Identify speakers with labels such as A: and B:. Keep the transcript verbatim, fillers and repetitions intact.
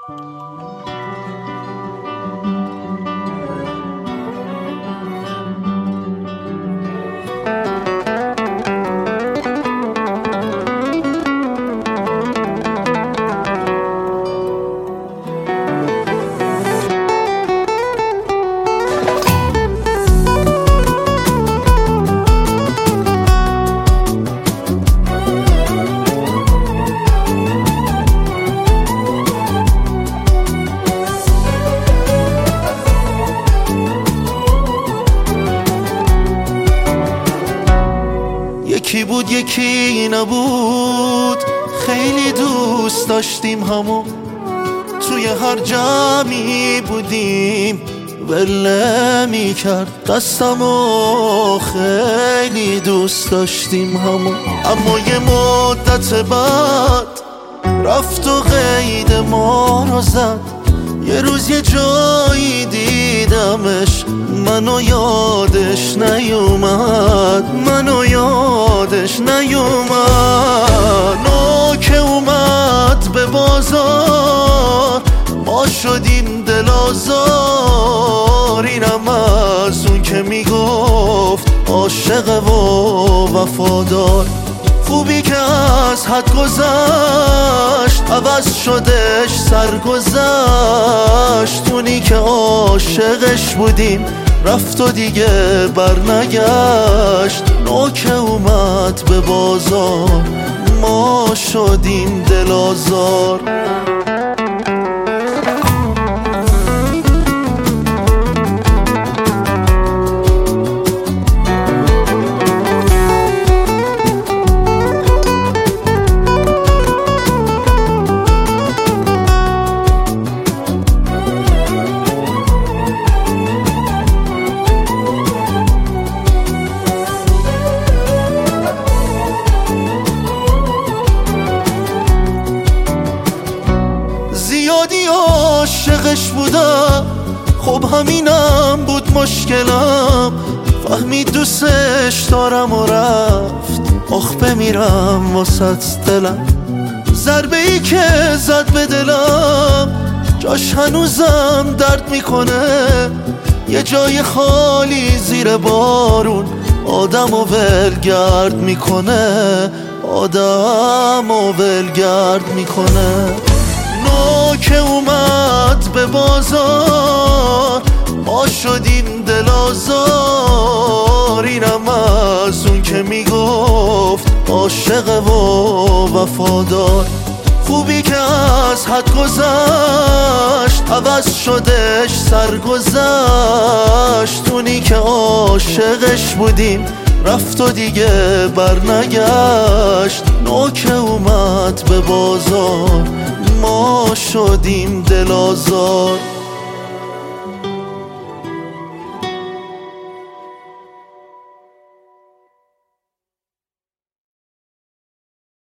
A: یکی بود یکی نبود، خیلی دوست داشتیم همو، توی هر جمعی بودیم ول میکرد دستمو، خیلی دوست داشتیم همو. اما یه مدت بعد رفت و قید ما رو زد، یه روز یه جایی دیدمش، منو یادش نیومد، منو یادش نیومد. نو که اومد به بازار ما شدیم دل آزار، اینم از اون که میگفت عاشق و وفادار. خوبی که از حد گذشت عوض شدش سرگذشت، اونی که عاشقش بودیم رفت و دیگه برنگشت. نو که اومد به بازار ما شدیم دل آزار. زیادی عاشقش بودم، خب همینم بود مشکلم، فهمید دوستش دارم و رفت، آخ بمیرم واسه دلم. ضربه ای که زد به دلم جاش هنوزم درد میکنه، یه جای خالی زیر بارون آدم و ولگرد میکنه، آدم و ولگرد میکنه. نو که اومد به بازار ما شدیم دل آزار، اینم از اون که میگفت عاشق و وفادار. خوبی که از حد گذشت عوض شدش سرگذشت، اونی که عاشقش بودیم رفت و دیگه برنگشت. نو که اومد به بازار ما شدیم دل آزار.